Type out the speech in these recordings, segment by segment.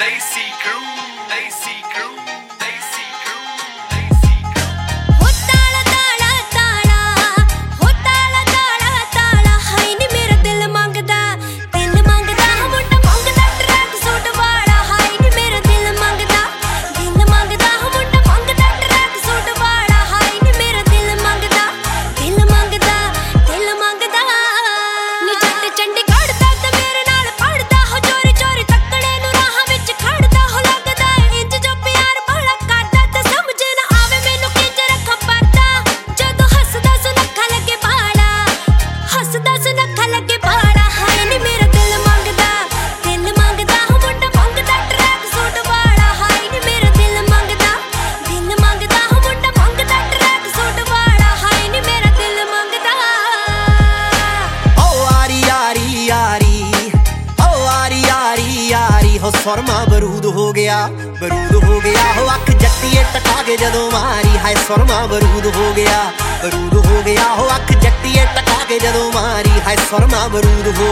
सुरमा बरूद हो गया हो अख जट्टीए टका के जदों मारी हाय सुरमा बरूद हो गया हो अख जट्टीए टका के जदों मारी हाय सुरमा बरूद हो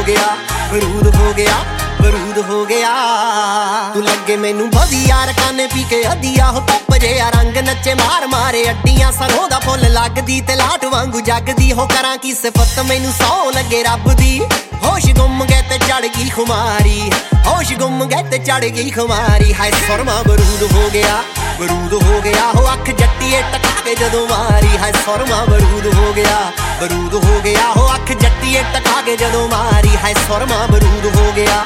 गया तू लगे मैनू वधिया रकाने पी के अदिया हो धुप जिहा रंग नचे मार मारे अड्डियां सरों दा फुल लगदी ते लाट वांगू जगदी हो करां की सिफत मैनू सौ लगे रब दी होश गुम गए ते चढ़ गई खुमारी होश गुम गए ते चढ़ गई खुमारी हाय सुरमा बरूद हो गया हो अख जट्टीए टका के जदों मारी हाय सुरमा बरूद हो गया हो अख जट्टीए टका के जदों मारी हाय सुरमा बरूद हो गया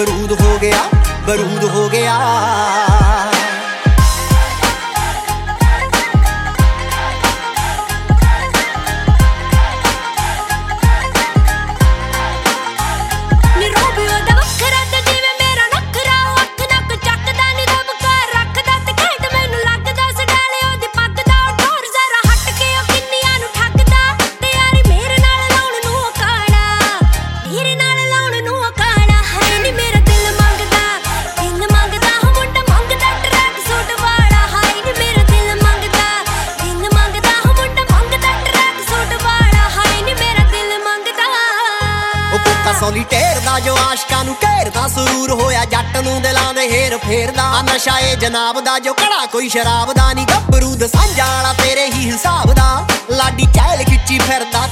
सोलीटेर दा जो आशकां नू घेरदा सुरूर होया जट नू दिलां दे हेर फेरदा नशा ए जनाब दा जो कड़ा कोई शराब दा नी गभरू दसांजा वाला तेरे ही हिसाब दा लाडी चैल खिच्ची फिरदा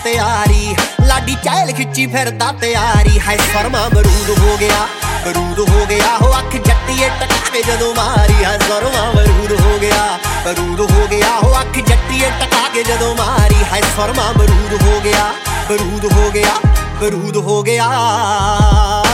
तैयारी हाय सुरमा बरूद हो गया हो अख जट्टीए टका के जदों मारी हाय सुरमा बरूद हो गया हो अख जट्टीए टका के जदों मारी हाय सुरमा बरूद हो गया